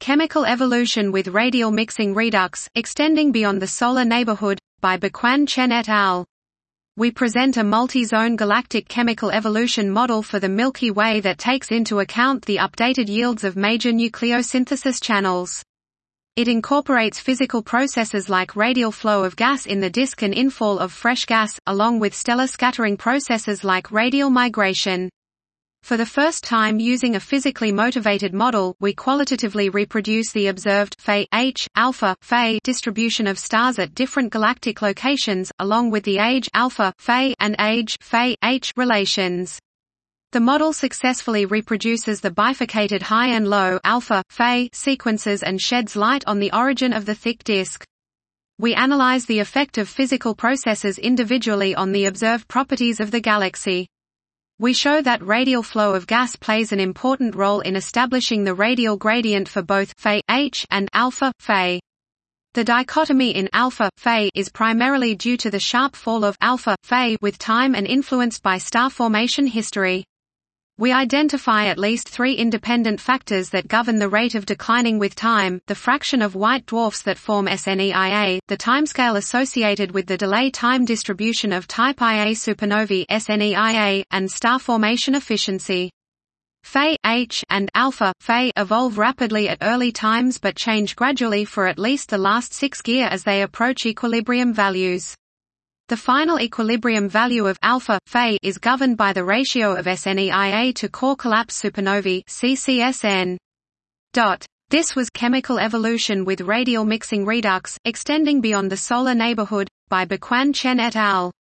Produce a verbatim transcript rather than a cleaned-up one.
Chemical Evolution with Radial Mixing Redox, Extending Beyond the Solar Neighborhood, by Baquan Chen et al. We present a multi-zone galactic chemical evolution model for the Milky Way that takes into account the updated yields of major nucleosynthesis channels. It incorporates physical processes like radial flow of gas in the disk and infall of fresh gas, along with stellar scattering processes like radial migration. For the first time using a physically motivated model, we qualitatively reproduce the observed Phi H, alpha, Phi distribution of stars at different galactic locations, along with the age alpha, Phi and age Phi H relations. The model successfully reproduces the bifurcated high and low alpha, Phi sequences and sheds light on the origin of the thick disk. We analyze the effect of physical processes individually on the observed properties of the galaxy. We show that radial flow of gas plays an important role in establishing the radial gradient for both Phi H and alpha Phi. The dichotomy in alpha Phi is primarily due to the sharp fall of alpha Phi with time and influenced by star formation history. We identify at least three independent factors that govern the rate of declining with time: the fraction of white dwarfs that form S N E I A, the timescale associated with the delay time distribution of type I A supernovae S N E I A, and star formation efficiency. Phi H and alpha Phi evolve rapidly at early times but change gradually for at least the last six gear as they approach equilibrium values. The final equilibrium value of alpha Phi is governed by the ratio of S N E I A to core collapse supernovae C C S N. This was Chemical Evolution with Radial Mixing Redox, Extending Beyond the Solar Neighborhood, by Baquan Chen et al.